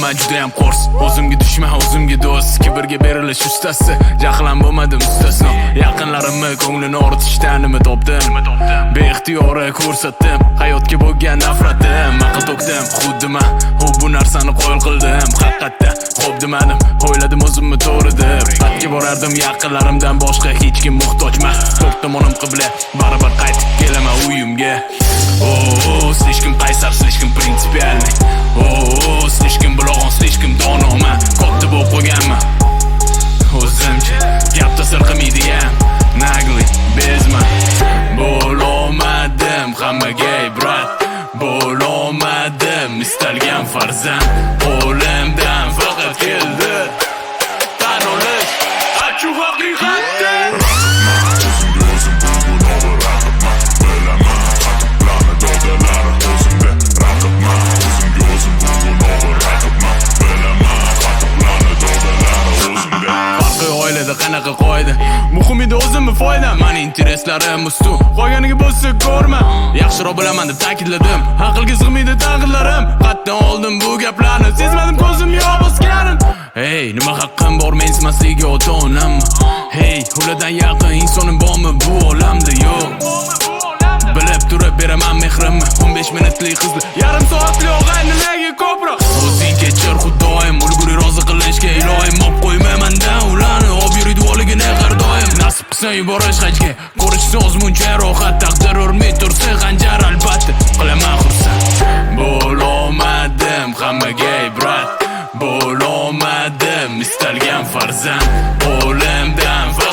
man juda ham qo'rs. O'zimga dushman, o'zimga do'st, kibrga berilish ustasi. Jahlan bo'lmadim mustasno. Yaqinlarimni ko'nglini og'ritishdan nima topdim? Beixtiyori ko'rsatdim hayotga bo'lgan nafratim. Aql to'kdim, xuddi men bu narsani qo'yil qildim. Haqiqatda xo'p demadim, o'yladim o'zimni to'g'ri deb. Batga borardim yaqinlarimdan boshqa hech kim muhtojman. To'rt tomonim qibla, baribir qaytib kelaman uyimga. Слишком qaysar, слишком принципиальный. Слишком blo'g'on, слишком donoman. Katta bo'lib qo'yganman. O'zimcha gapda sir qilmaydigan nagli bezman. Bo'lolmadim hammaga ibrat. Bo'lolmadim istalgan farzand. Qo'limdan faqat keldi tan olish achu haqiqatda. Oilada qanaqa qoida? Muhim edi o'zimni foydam. Meni intereslarim ustun. Qolganiga bo'lsa ko'rma. Yaxshiroq bilaman deb ta'kidladim. Aqlga sig'maydi tanqidlarim. Qatdan oldim bu gaplarni. Sezmadim ko'zim yo'q bosganim. Hey, nima haqqim bor mensimasligiga ota-onammi? Hey, ulardan yaqin insonim bormi bu olamda? Yo'q. Bilib turib beraman mehrimni. 15 minutlik qizli, yarim soatli o'g'ay nimaga ko'proq? O'zing kechir xudoyim, ulguri rozi qilishga ilohim olib qo'ymayman-dan ularni. Olib yuridi voligini har doim. Nasib qilsa yuborish hajga, ko'rish ozmuncha rohat. Taqdir urmay tursa xanjar albatta qilaman xursand. Bo'lolmadim hammaga ibrat. Bo'lolmadim istalgan farzand. Qo'limdan